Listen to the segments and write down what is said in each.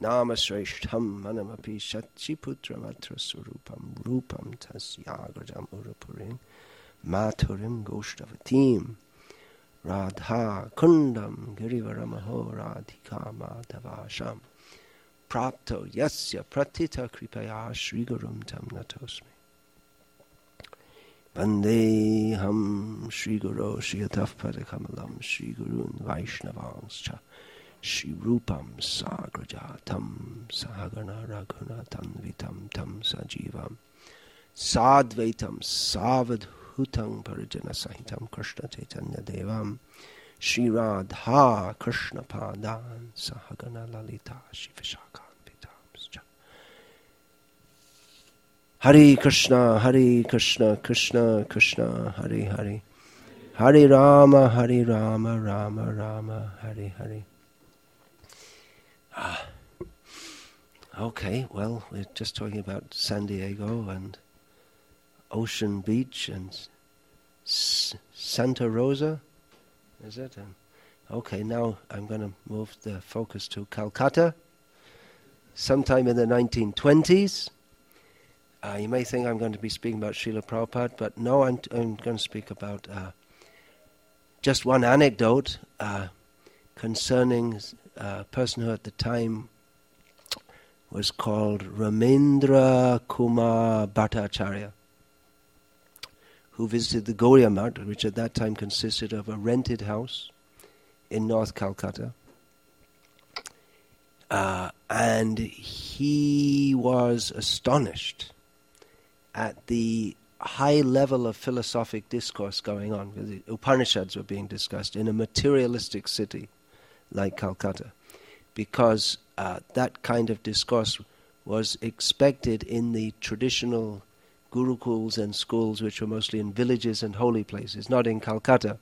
namasreshtham manamapi Shachiputramatra surupam rupam tasyagrajam urapurim Mathurim Goshtavatim Radha Kundam Girivaramaho Radhika Madhavasham Prapto Yasya Pratita Kripaya Sri Gurum Tam Natosmi Vandeham Sri Guru Sri Atafpadakamalam Sri Gurun Vaishnavanscha Sri Rupam Sagrajatam Sahagana Raghunatam Vitam Tam Sajivam Sadvaitam Savadhutang Parijana Sahitam Krishna Chaitanya Devam Shri Radha Krishna Padan Sahagana Lalita Shivashakam Pitamscha Hare Krishna Krishna Krishna Hare Hare Hare Rama Rama Rama Hare Hare. Okay, well, we're just talking about San Diego and Ocean Beach and Santa Rosa, is it? Okay, now I'm going to move the focus to Calcutta. Sometime in the 1920s. You may think I'm going to be speaking about Srila Prabhupada, but no, I'm going to speak about just one anecdote concerning a person who at the time was called Ramendra Kumar Bhattacharya, who visited the Gaudiya Math, which at that time consisted of a rented house in North Calcutta. And he was astonished at the high level of philosophic discourse going on. The Upanishads were being discussed in a materialistic city like Calcutta, because that kind of discourse was expected in the traditional gurukuls and schools, which were mostly in villages and holy places, not in Calcutta.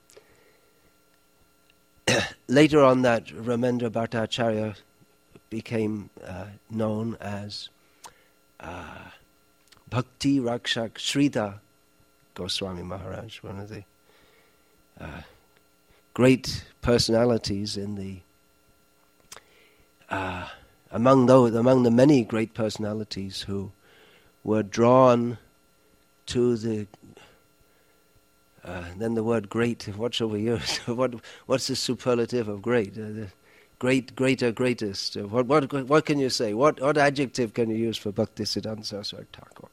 Later on, that Ramendra Bhattacharya became known as Bhakti Rakshak Sridhar Goswami Maharaj, one of the great personalities in the among the many great personalities who were drawn to the then the word great. What shall we use? What's the superlative of great? The great, greater, greatest. What can you say? What adjective can you use for Bhaktisiddhanta Saraswati Thakur?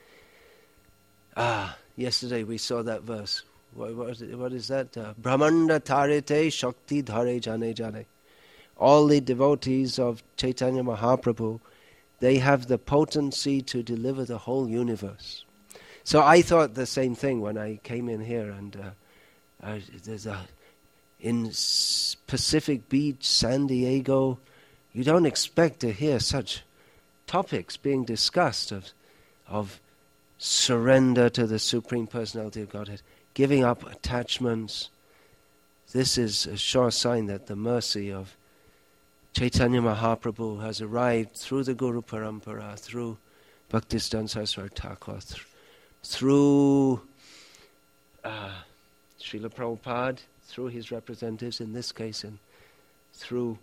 Yesterday we saw that verse. What is that? Brahmanda tarete shakti dhare jane jane. All the devotees of Chaitanya Mahaprabhu, they have the potency to deliver the whole universe. So I thought the same thing when I came in here, and in Pacific Beach, San Diego, you don't expect to hear such topics being discussed of surrender to the Supreme Personality of Godhead, giving up attachments. This is a sure sign that the mercy of Chaitanya Mahaprabhu has arrived through the Guru Parampara, through Bhaktisiddhanta Saraswati Thakur, through Srila Prabhupada, through his representatives in this case, and through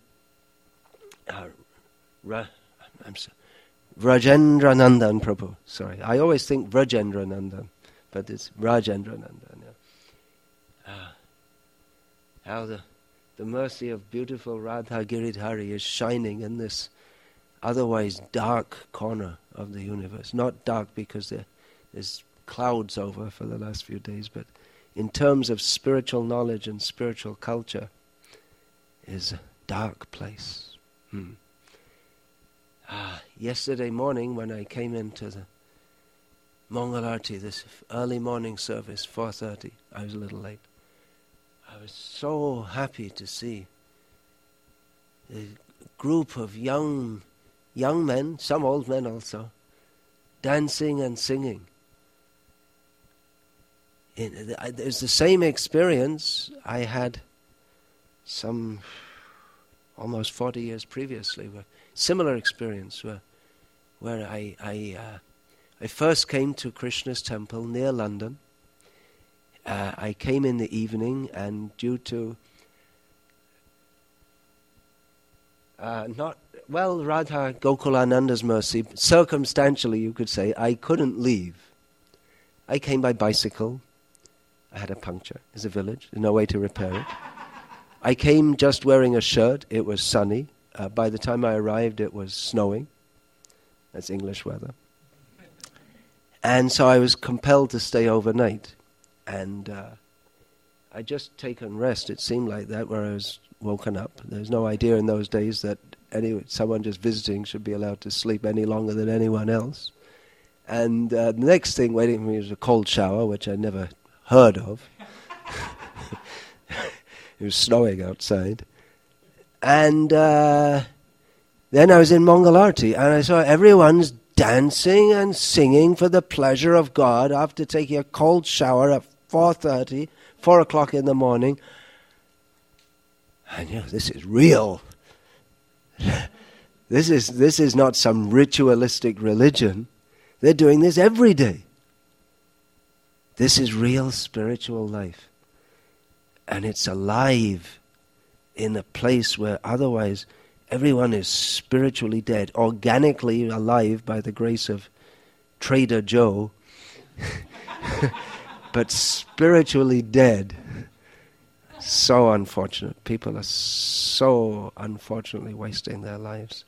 Rajendra Nandan Prabhu. Sorry, I always think Rajendra Nandan, but it's Rajendra Nandan. Yeah. How the mercy of beautiful Radha Giridhari is shining in this otherwise dark corner of the universe. Not dark because there's clouds over for the last few days, but in terms of spiritual knowledge and spiritual culture, is a dark place. Yesterday morning when I came into the Mangalarti, this early morning service, 4:30, I was a little late. I was so happy to see a group of young men, some old men also, dancing and singing. It was the same experience I had some almost 40 years previously. Similar experience where I first came to Krishna's temple near London. I came in the evening, and due to Radha Gokulananda's mercy, circumstantially you could say, I couldn't leave. I came by bicycle. I had a puncture. It's a village. There's no way to repair it. I came just wearing a shirt. It was sunny. By the time I arrived, it was snowing. That's English weather. And so I was compelled to stay overnight. And I'd just taken rest, it seemed like that, where I was woken up. There's no idea in those days that someone just visiting should be allowed to sleep any longer than anyone else. And the next thing waiting for me was a cold shower, which I never heard of. It was snowing outside. And then I was in Mangalarti, and I saw everyone's dancing and singing for the pleasure of God after taking a cold shower at 4:30, 4 o'clock in the morning. I knew this is real. This is not some ritualistic religion. They're doing this every day. This is real spiritual life. And it's alive in a place where otherwise everyone is spiritually dead, organically alive by the grace of Trader Joe, but spiritually dead. So unfortunate. People are so unfortunately wasting their lives.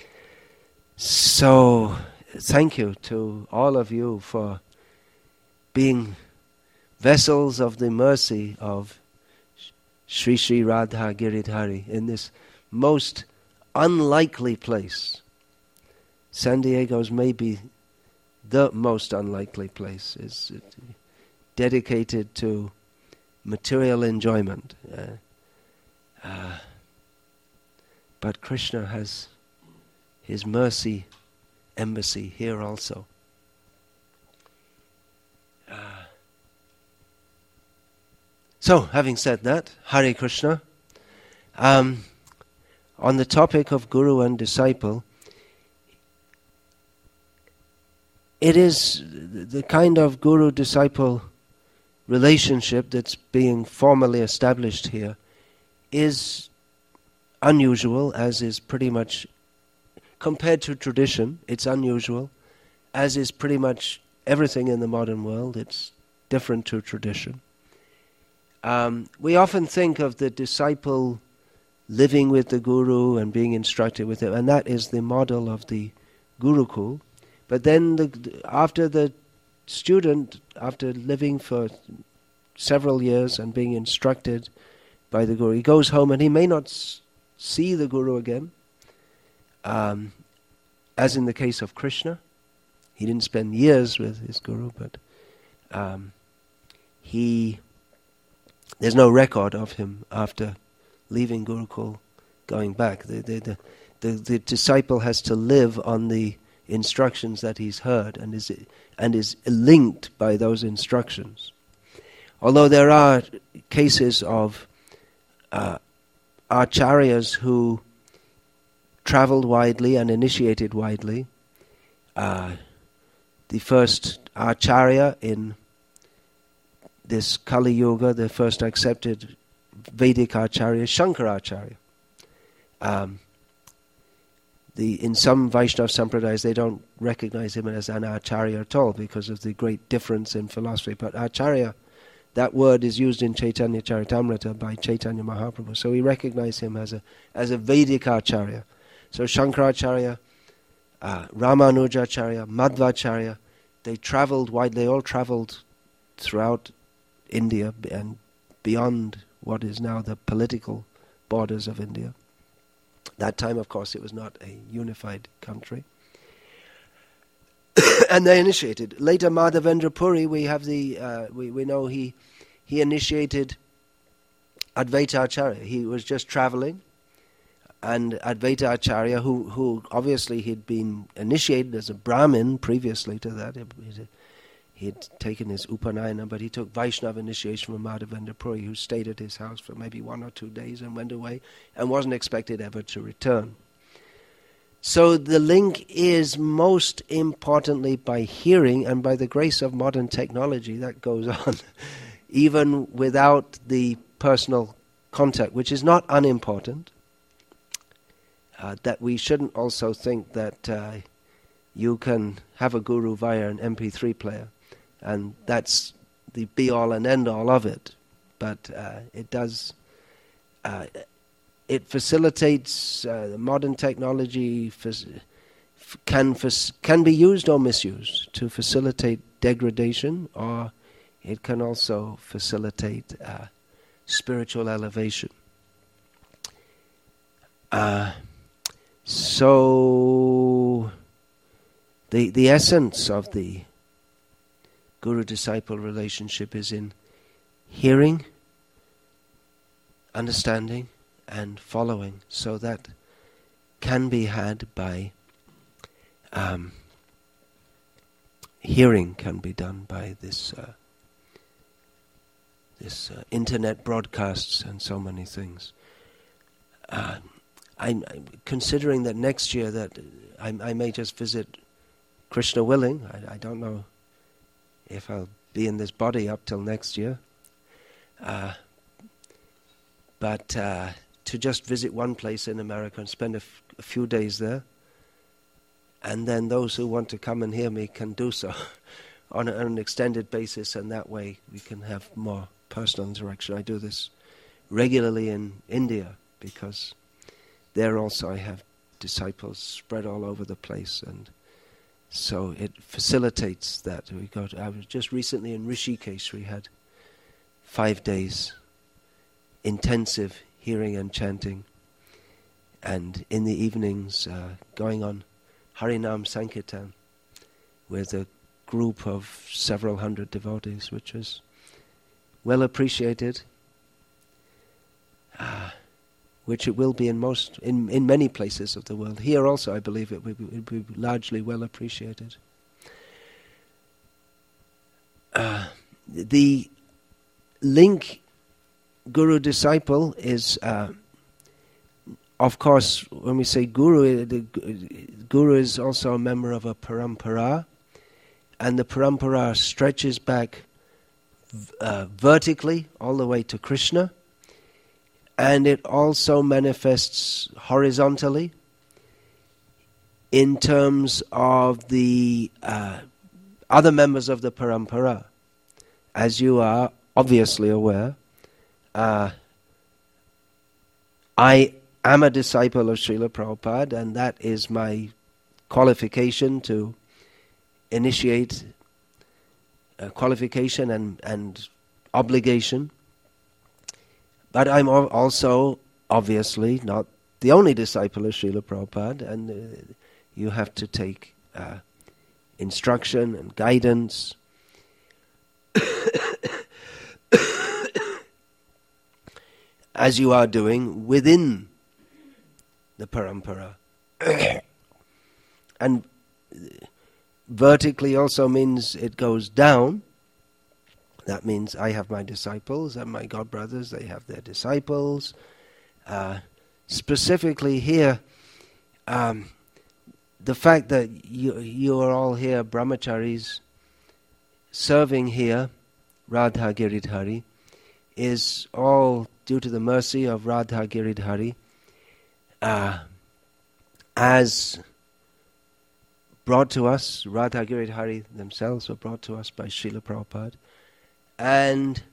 So thank you to all of you for being vessels of the mercy of Sri Sri Radha Giridhari in this most unlikely place. San Diego's maybe the most unlikely place. Is dedicated to material enjoyment. But Krishna has his mercy embassy here also. So, having said that, Hare Krishna. On the topic of guru and disciple, it is the kind of guru-disciple relationship that's being formally established here is unusual, as is pretty much, compared to tradition, it's unusual, as is pretty much everything in the modern world. It's different to tradition. We often think of the disciple living with the guru and being instructed with him, and that is the model of the Gurukul. But then after the student, after living for several years and being instructed by the guru, he goes home and he may not see the guru again, as in the case of Krishna. He didn't spend years with his guru, but there's no record of him after leaving Gurukul going back. The disciple has to live on the instructions that he's heard and is linked by those instructions. Although there are cases of acharyas who traveled widely and initiated widely. The first acharya in this Kali Yuga, the first accepted Vedic acharya, Shankaracharya. In some Vaishnava sampradayas, they don't recognize him as an acharya at all because of the great difference in philosophy. But acharya, that word is used in Chaitanya Charitamrita by Chaitanya Mahaprabhu. So we recognize him as a Vedic acharya. So Shankaracharya, Ramanujacharya, Madhvacharya, they traveled widely. They all traveled throughout India and beyond what is now the political borders of India. That time, of course, it was not a unified country. And they initiated. Later, Madhavendra Puri, we have we know he initiated Advaita Acharya. He was just traveling, and Advaita Acharya, who obviously he'd been initiated as a Brahmin previously to that. He had taken his Upanayana, but he took Vaishnava initiation from Madhavendra Puri, who stayed at his house for maybe 1 or 2 days and went away and wasn't expected ever to return. So the link is most importantly by hearing, and by the grace of modern technology that goes on, even without the personal contact, which is not unimportant. that we shouldn't also think that you can have a guru via an MP3 player, and that's the be-all and end-all of it. But it does, it facilitates modern technology, can be used or misused to facilitate degradation, or it can also facilitate spiritual elevation. So the essence of the guru-disciple relationship is in hearing, understanding, and following. So that can be had by hearing, can be done by this internet broadcasts and so many things. I'm considering that next year that I may just visit, Krishna willing. I don't know if I'll be in this body up till next year. But to just visit one place in America and spend a few days there, and then those who want to come and hear me can do so on an extended basis, and that way we can have more personal interaction. I do this regularly in India because there also I have disciples spread all over the place, and so it facilitates that. I was just recently in Rishikesh. We had 5 days intensive hearing and chanting, and in the evenings going on Harinam Sankirtan with a group of several hundred devotees, which was well appreciated, which it will be in many places of the world. Here also I believe it will be largely well appreciated. The link guru-disciple is, of course, when we say guru, the guru is also a member of a parampara, and the parampara stretches back vertically all the way to Krishna, and it also manifests horizontally in terms of the other members of the parampara. As you are obviously aware, I am a disciple of Srila Prabhupada, and that is my qualification to initiate qualification and obligation. But I'm also obviously not the only disciple of Srila Prabhupada, and you have to take instruction and guidance as you are doing within the parampara. And vertically also means it goes down. That means I have my disciples, and my godbrothers, they have their disciples. Specifically here, the fact that you are all here, brahmacharis, serving here, Radha Giridhari, is all due to the mercy of Radha Giridhari, as brought to us. Radha Giridhari themselves were brought to us by Srila Prabhupada. And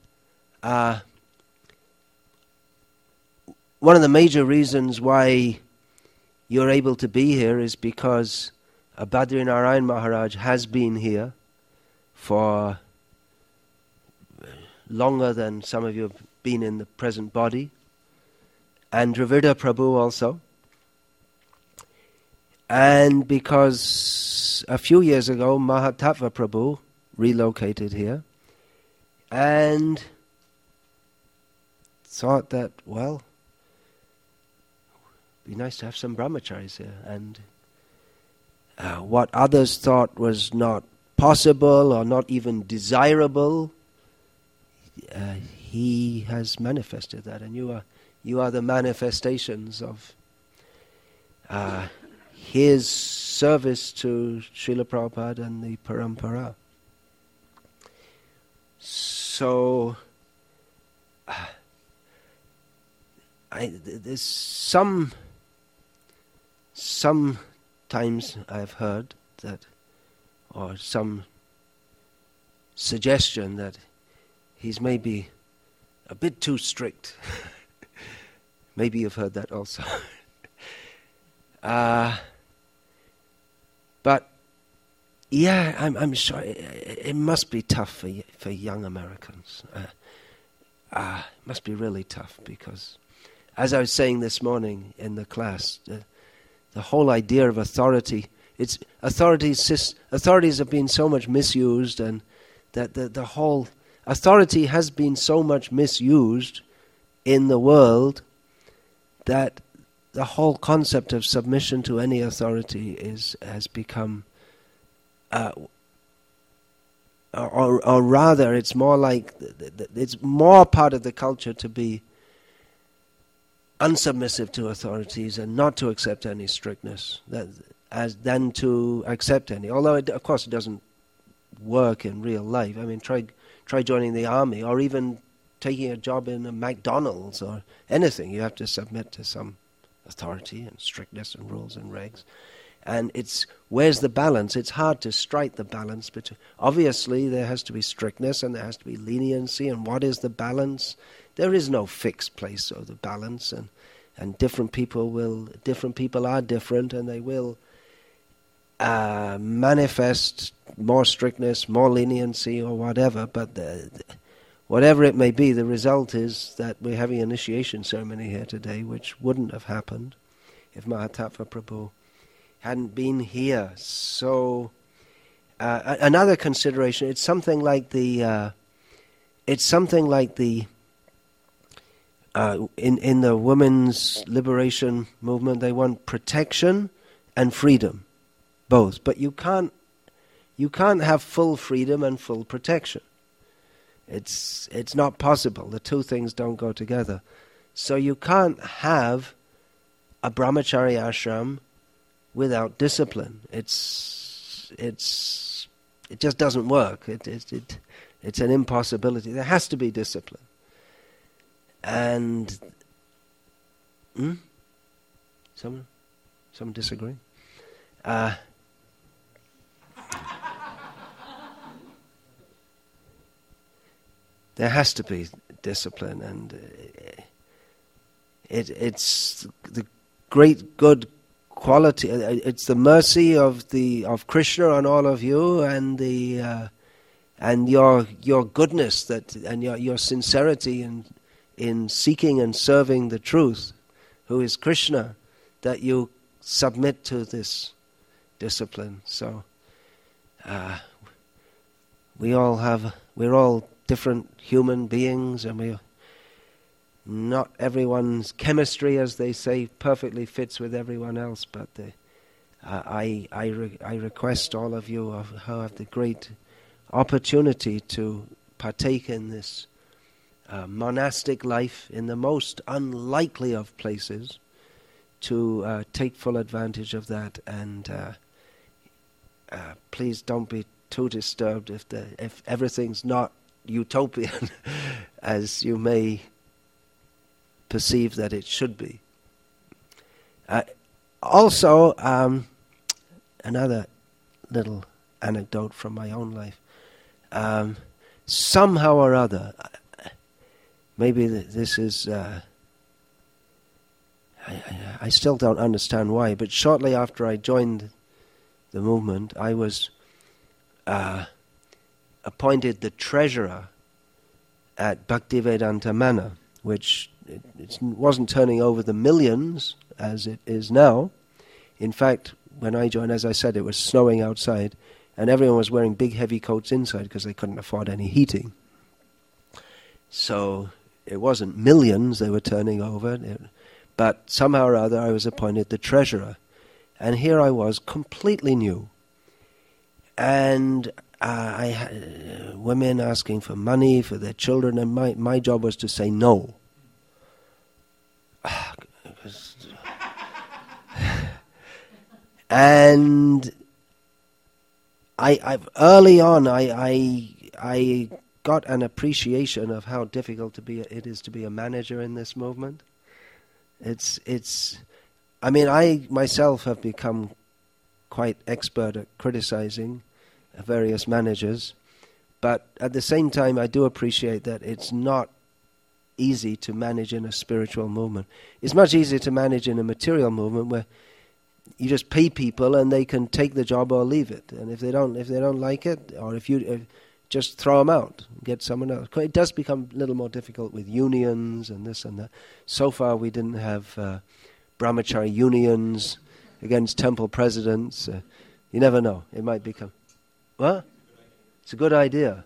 one of the major reasons why you're able to be here is because Badri Narayan Maharaj has been here for longer than some of you have been in the present body, and Dravida Prabhu also. And because a few years ago Mahatattva Prabhu relocated here and thought that, well, it'd be nice to have some brahmacharis here. And what others thought was not possible or not even desirable, he has manifested that, and you are the manifestations of his service to Srila Prabhupada and the parampara. So there's some sometimes I've heard that, or some suggestion that he's maybe a bit too strict. Maybe you've heard that also. But yeah, I'm sure it must be tough for young Americans. It must be really tough because, as I was saying this morning in the class, the whole idea of authority, authorities have been so much misused, and that the whole authority has been so much misused in the world that the whole concept of submission to any authority has become, or rather, it's more like it's more part of the culture to be unsubmissive to authorities and not to accept any strictness than to accept any. Although, of course, it doesn't work in real life. I mean, try joining the army, or even taking a job in a McDonald's or anything. You have to submit to some authority and strictness and rules and regs. And where's the balance? It's hard to strike the balance between. Obviously, there has to be strictness and there has to be leniency. And what is the balance? There is no fixed place of the balance, and different people are different, and they will manifest more strictness, more leniency, or whatever. But whatever it may be, the result is that we're having an initiation ceremony here today, which wouldn't have happened if Mahatattva Prabhu hadn't been here. So another consideration, it's something like the in the women's liberation movement, they want protection and freedom, both. But you can't have full freedom and full protection. It's not possible. The two things don't go together. So you can't have a brahmachari ashram without discipline. It just doesn't work. It's an impossibility. There has to be discipline. And someone disagree? There has to be discipline, and it's the great good quality. It's the mercy of Krishna on all of you, and your goodness and your sincerity in seeking and serving the truth, who is Krishna, that you submit to this discipline. So we're all different human beings, and not everyone's chemistry, as they say, perfectly fits with everyone else. But I request all of you who have the great opportunity to partake in this monastic life in the most unlikely of places, to take full advantage of that, and please don't be too disturbed if everything's not utopian as you may perceive that it should be. Also, another little anecdote from my own life. Somehow or other, maybe this is, I still don't understand why, but shortly after I joined the movement, I was appointed the treasurer at Bhaktivedanta Manor, which it wasn't turning over the millions as it is now. In fact, when I joined, as I said, it was snowing outside, and everyone was wearing big heavy coats inside because they couldn't afford any heating. So it wasn't millions they were turning over, but somehow or other I was appointed the treasurer. And here I was, completely new. And I had women asking for money for their children, and my job was to say no. And early on I got an appreciation of how difficult it is to be a manager in this movement. I mean, I myself have become quite expert at criticizing various managers, but at the same time I do appreciate that it's not easy to manage in a spiritual movement. It's much easier to manage in a material movement where you just pay people and they can take the job or leave it. And if they don't like it, or if you just throw them out, get someone else. It does become a little more difficult with unions and this and that. So far we didn't have brahmachari unions against temple presidents. You never know. It might become... What? It's a good idea.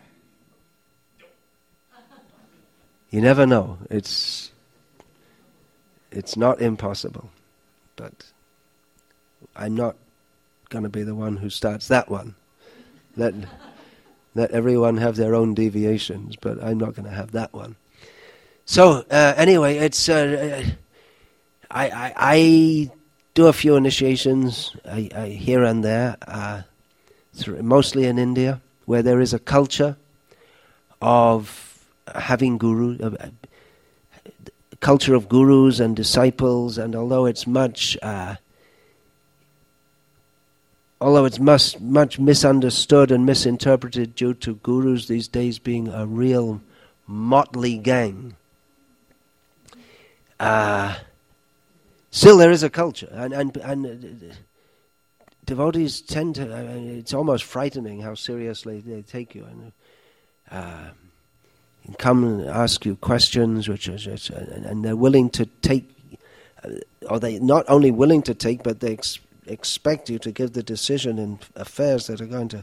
You never know. It's not impossible. But I'm not going to be the one who starts that one. Let everyone have their own deviations, but I'm not going to have that one. So anyway, it's I do a few initiations I here and there, mostly in India, where there is a culture of having guru, culture of gurus and disciples, and although it's much misunderstood and misinterpreted due to gurus these days being a real motley gang, still there is a culture, and devotees tend to. It's almost frightening how seriously they take you, and come and ask you questions, and they're willing to take, or they not only willing to take, but they expect you to give the decision in affairs that are going to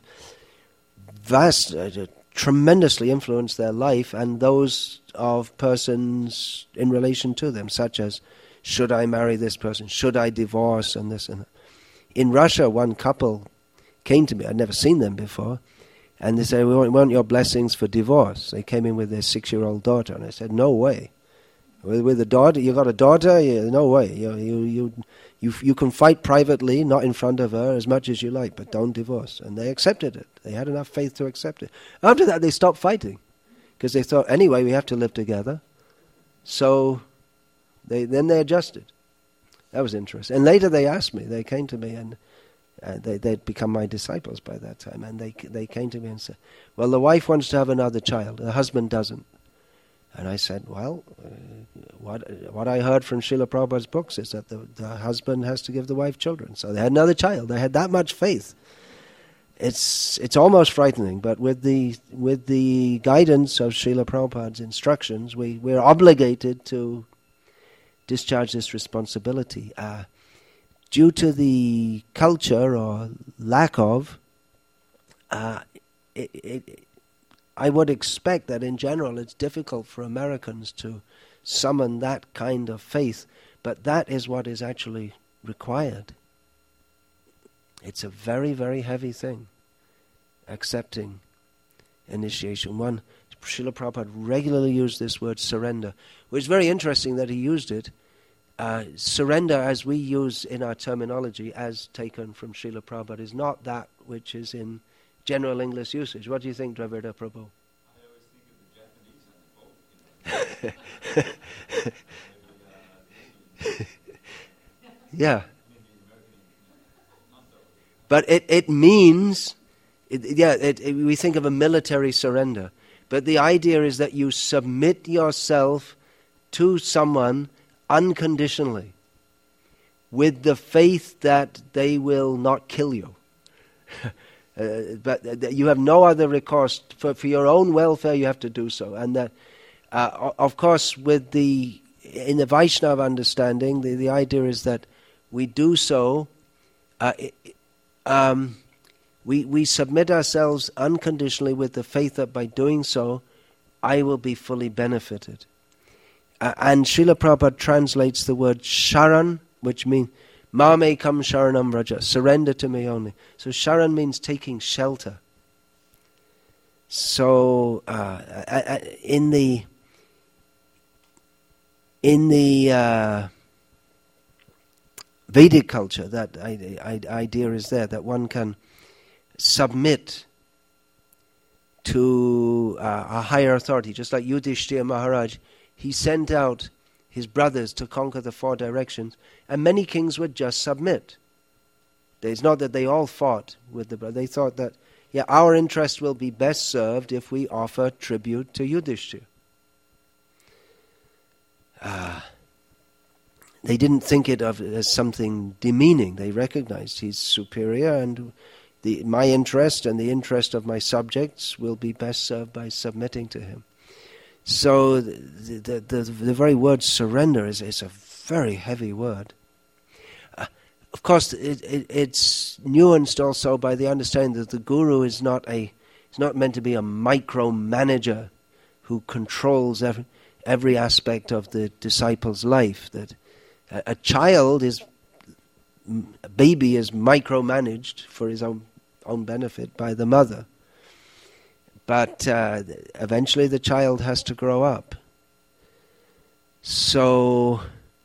tremendously influence their life and those of persons in relation to them, such as, should I marry this person, should I divorce, and this and that. In Russia, one couple came to me, I'd never seen them before, and they said, we want your blessings for divorce. They came in with their 6-year-old daughter, and I said, no way. With a daughter, you got a daughter? No way. You can fight privately, not in front of her, as much as you like, but don't divorce. And they accepted it. They had enough faith to accept it. After that, they stopped fighting, because they thought, anyway, we have to live together. So then they adjusted. That was interesting. And later they asked me, they came to me, and they'd become my disciples by that time, and they came to me and said, well, the wife wants to have another child, the husband doesn't. And I said, well, what I heard from Srila Prabhupada's books is that the husband has to give the wife children. So they had another child. They had that much faith. It's almost frightening, but with the guidance of Srila Prabhupada's instructions, we're obligated to discharge this responsibility. Due to the culture or lack of, I would expect that in general it's difficult for Americans to summon that kind of faith, but that is what is actually required. It's a very, very heavy thing, accepting initiation. Srila Prabhupada regularly used this word surrender, which is very interesting that he used it. Surrender, as we use in our terminology, as taken from Srila Prabhupada, is not that which is in general English usage. What do you think, Draviɗa Prabhu? I always think of the Japanese and the boat. Yeah. But it means, we think of a military surrender. But the idea is that you submit yourself to someone unconditionally, with the faith that they will not kill you. But you have no other recourse. For your own welfare, you have to do so. And that, of course, in the Vaishnava understanding, the idea is that we do so, we submit ourselves unconditionally with the faith that by doing so, I will be fully benefited. And Srila Prabhupada translates the word sharan, which means mame kam sharanam vraja, surrender to me only. So sharan means taking shelter. So in the Vedic culture, that idea is there, that one can submit to a higher authority, just like Yudhishthira Maharaj. He sent out his brothers to conquer the 4 directions, and many kings would just submit. It's not that they all fought with the brothers. They thought that, our interest will be best served if we offer tribute to Yudhishthira. They didn't think it of as something demeaning. They recognized he's superior, and my interest and the interest of my subjects will be best served by submitting to him. So the very word surrender is a very heavy word. Of course, it's nuanced also by the understanding that the guru is not meant to be a micromanager who controls every aspect of the disciple's life. That a baby is micromanaged for his own benefit by the mother. But eventually the child has to grow up. So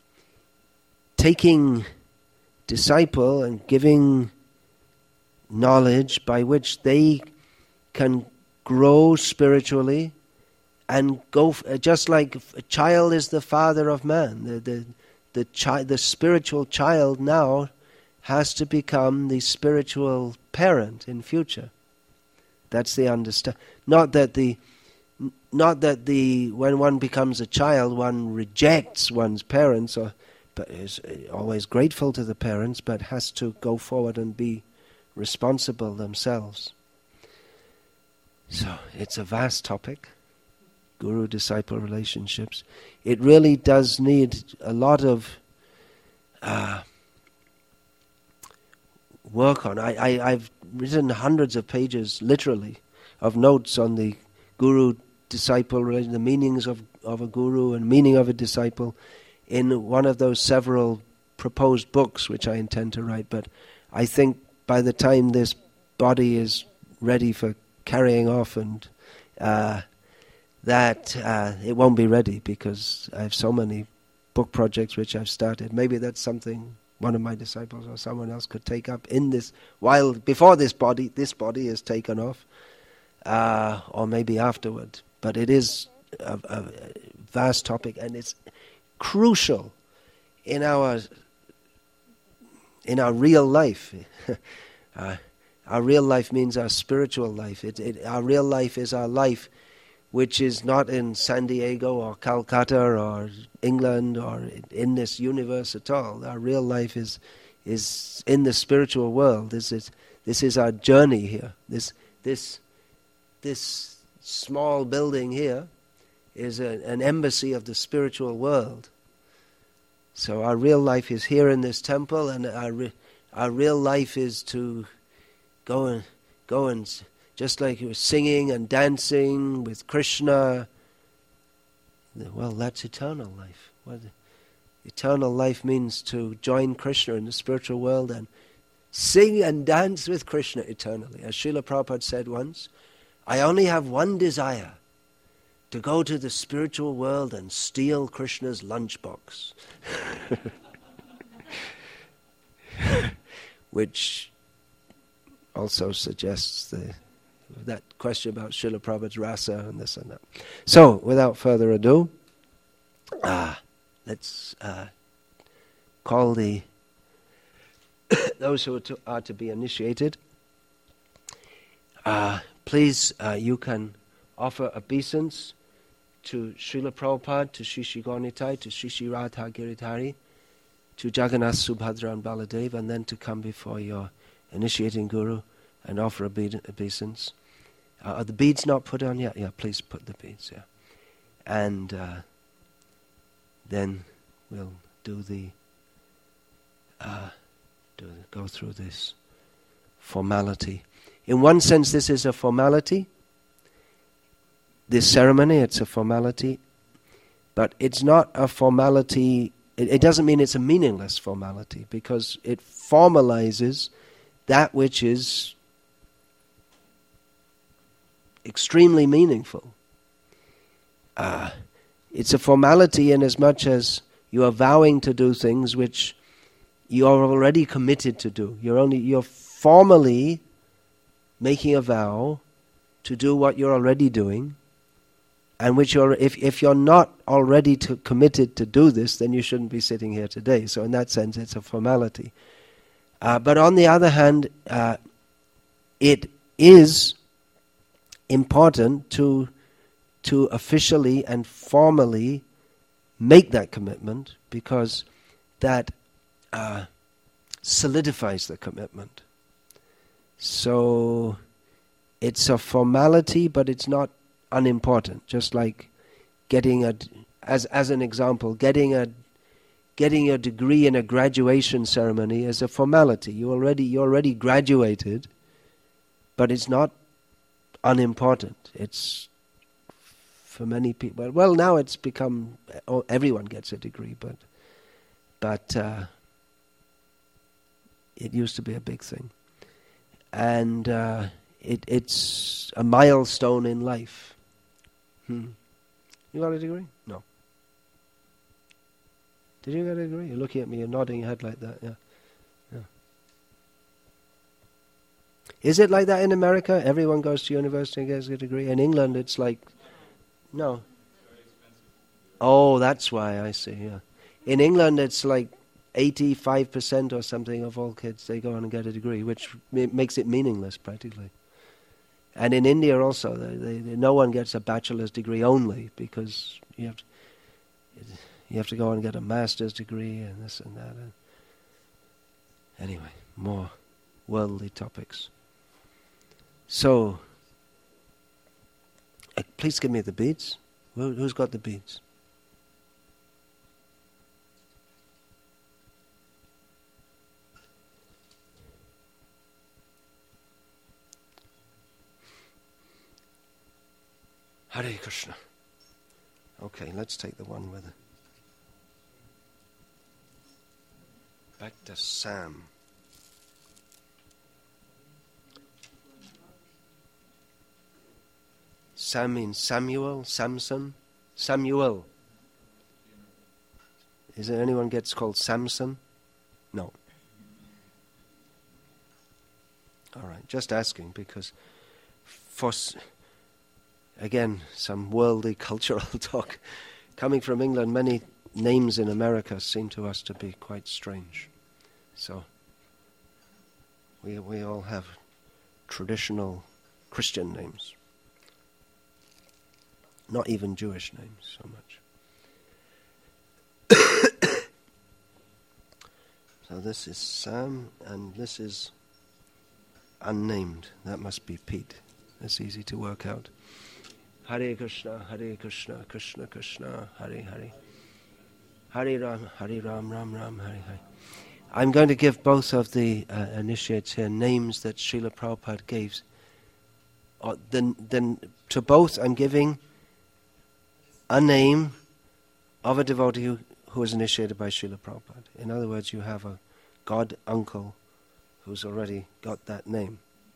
taking disciple and giving knowledge by which they can grow spiritually and go, just like a child is the father of man. The spiritual child now has to become the spiritual parent in future. That's the understand. Not that when one becomes a child, one rejects one's parents, but is always grateful to the parents, but has to go forward and be responsible themselves. So it's a vast topic, guru-disciple relationships. It really does need a lot of work on. I've written hundreds of pages, literally, of notes on the guru-disciple relation, the meanings of a guru and meaning of a disciple, in one of those several proposed books which I intend to write. But I think by the time this body is ready for carrying off, and that it won't be ready, because I have so many book projects which I've started. Maybe that's something one of my disciples or someone else could take up in this, before this body is taken off, or maybe afterward. But it is a vast topic, and it's crucial in our real life. Our real life means our spiritual life. Our real life is our life which is not in San Diego or Calcutta or England or in this universe at all. Our real life is in the spiritual world. This is our journey here. This small building here is an embassy of the spiritual world. So our real life is here in this temple, and our real life is to go and just like you were singing and dancing with Krishna. Well, that's eternal life. Eternal life means to join Krishna in the spiritual world and sing and dance with Krishna eternally. As Srila Prabhupada said once, I only have one desire: to go to the spiritual world and steal Krishna's lunchbox. Which also suggests that question about Srila Prabhupada's rasa and this and that. So, without further ado, let's call those who are to be initiated. Please, you can offer obeisance to Srila Prabhupada, to Shri Shri Gaurnitai, to Shri Shri Radha Giridhari, to Jagannath, Subhadra and Baladev, and then to come before your initiating guru and offer obeisance. Are the beads not put on yet? Yeah, please put the beads, yeah. And then we'll go through this formality. In one sense, this is a formality. This ceremony, it's a formality, but it's not a formality. It doesn't mean it's a meaningless formality, because it formalizes that which is extremely meaningful. It's a formality in as much as you are vowing to do things which you are already committed to do. You're formally making a vow to do what you're already doing, and which if you're not already committed to do this, then you shouldn't be sitting here today. So in that sense, it's a formality. But on the other hand, it is important to officially and formally make that commitment, because that solidifies the commitment. So it's a formality, but it's not unimportant. Just like getting as an example, getting your degree in a graduation ceremony is a formality. You already graduated, but it's not unimportant. It's for many people. Well, now it's become everyone gets a degree, but it used to be a big thing, and it's a milestone in life. You got a degree? No. Did you get a degree? You're looking at me, you're nodding your head like that. Yeah. Is it like that in America? Everyone goes to university and gets a degree. In England, it's like, no. Oh, that's why, I see, yeah. In England, it's like 85% or something of all kids, they go on and get a degree, which makes it meaningless practically. And in India also, no one gets a bachelor's degree only, because you have to go and get a master's degree and this and that. Anyway, more worldly topics. So, please give me the beads. Who's got the beads? Hare Krishna. Okay, let's take the one with it. Back to Sam. Sam means Samuel, Samson, Samuel. Is there anyone gets called Samson? No. All right, just asking, because again, some worldly cultural talk. Coming from England, many names in America seem to us to be quite strange. So we all have traditional Christian names. Not even Jewish names so much. So this is Sam, and this is unnamed. That must be Pete. That's easy to work out. Hare Krishna, Krishna Krishna, Hare Hare. Hare Ram, Ram Ram, Hare Hare. I'm going to give both of the initiates here names that Srila Prabhupada gave. Then to both I'm giving a name of a devotee who was initiated by Srila Prabhupada. In other words, you have a god uncle who's already got that name.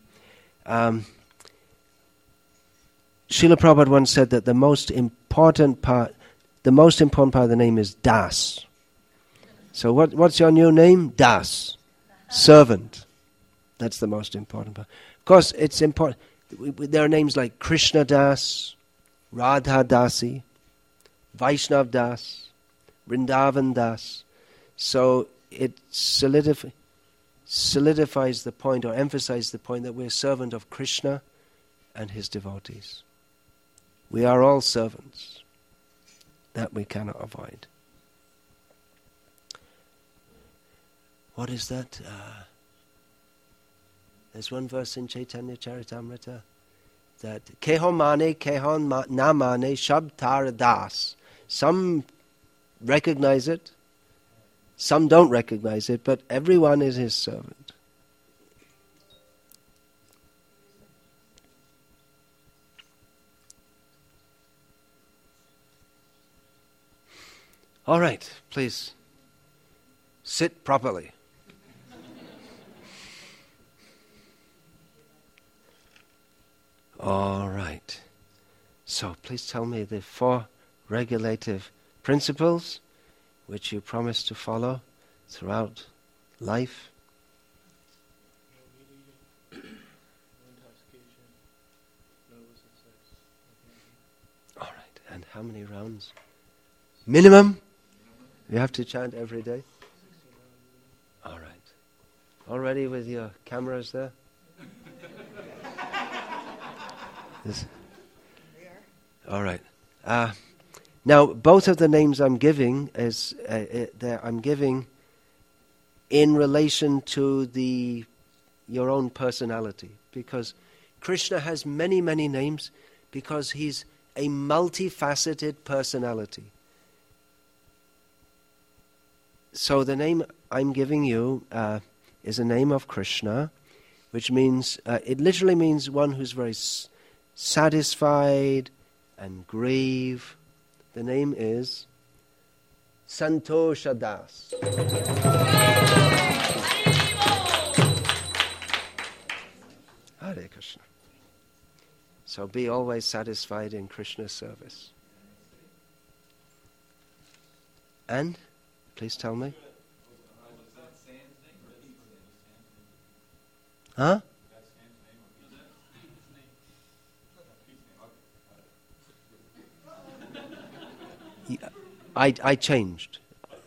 Srila Prabhupada once said that the most important part of the name is Das. So what's your new name? Das. Servant. That's the most important part. Of course, it's important. There are names like Krishna Das, Radha Dasi, Vaishnav Das, Vrindavan Das. So it solidifies the point, or emphasizes the point, that we're servant of Krishna and his devotees. We are all servants. That we cannot avoid. What is that? There's one verse in Chaitanya Charitamrita that Keho mane, keho na mane, shabtar das. Some recognize it, some don't recognize it, but everyone is his servant. All right, please sit properly. All right. So please tell me the 4 regulative principles which you promise to follow throughout life. No intoxication, no illicit sex. All right. how many rounds? Minimum? You have to chant every day? All right. All ready with your cameras there? All right. Now, both of the names I'm giving I'm giving in relation to your own personality, because Krishna has many, many names because he's a multifaceted personality. So the name I'm giving you is a name of Krishna, which means, it literally means one who's very satisfied and grieved. The name is Santosha Das. Hare Krishna. So be always satisfied in Krishna's service. And, please tell me. Huh? I changed.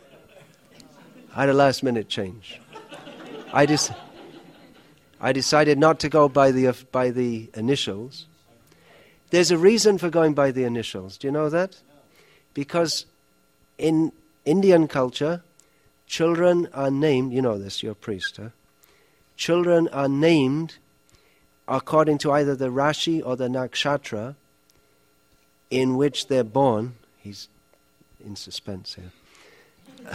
I had a last minute change. I decided not to go by the initials. There's a reason for going by the initials. Do you know that? Because in Indian culture, children are named, you know this, you're a priest, huh? Children are named according to either the Rashi or the Nakshatra in which they're born. He's in suspense here.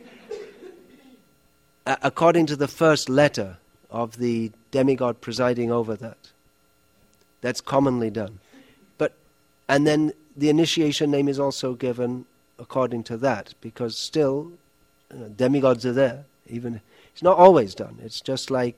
According to the first letter of the demigod presiding over that. That's commonly done. And then the initiation name is also given according to that, because still demigods are there. Even it's not always done. It's just like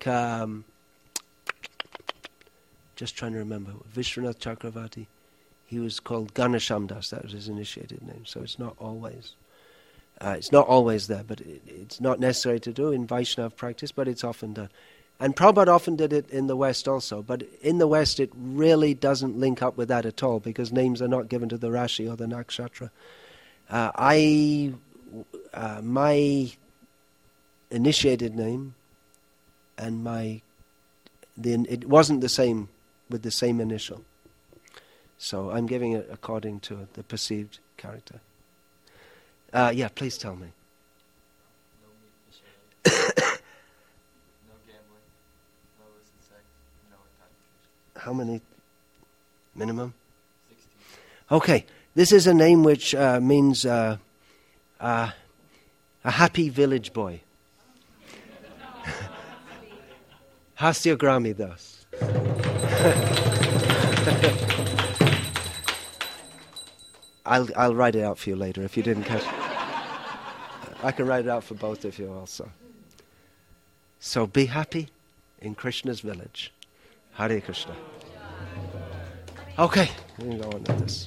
just trying to remember Vishwanath Chakravarti. He was called Ganesham Das. That was his initiated name. So it's not always there, but it's not necessary to do in Vaishnava practice, but it's often done. And Prabhupada often did it in the West also, but in the West it really doesn't link up with that at all, because names are not given to the Rashi or the Nakshatra. My initiated name and it wasn't the same with the same initial. So I'm giving it according to the perceived character. Yeah, please tell me. No gambling, no illicit sex, no intoxication. How many? Minimum? 16. Okay, this is a name which means a happy village boy. Hasyagrami Das. I'll write it out for you later if you didn't catch it. I can write it out for both of you also. So be happy in Krishna's village. Hare Krishna. Okay, we can go on with this.